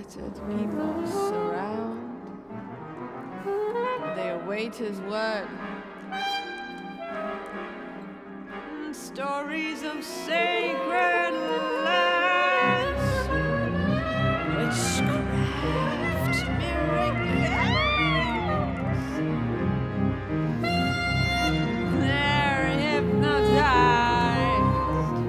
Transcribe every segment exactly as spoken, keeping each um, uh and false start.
respected people surround. They await his word. Stories of sacred lands, witchcraft, miracles. They're hypnotized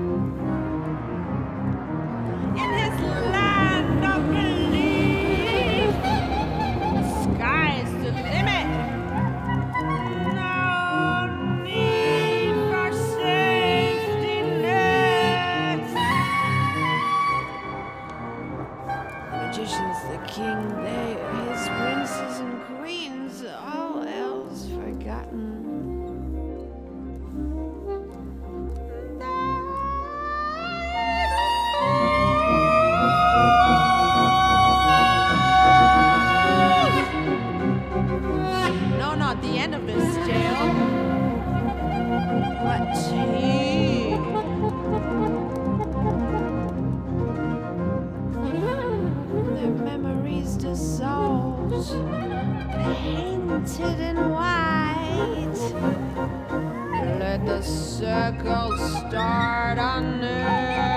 in his land of belief. The sky's the limit. No need for safety nets. The magician's the king, they are his princes and queens, all else forgotten. No, not the end of this tale, but he. Their memories dissolved, painted in white. Let the circle start anew.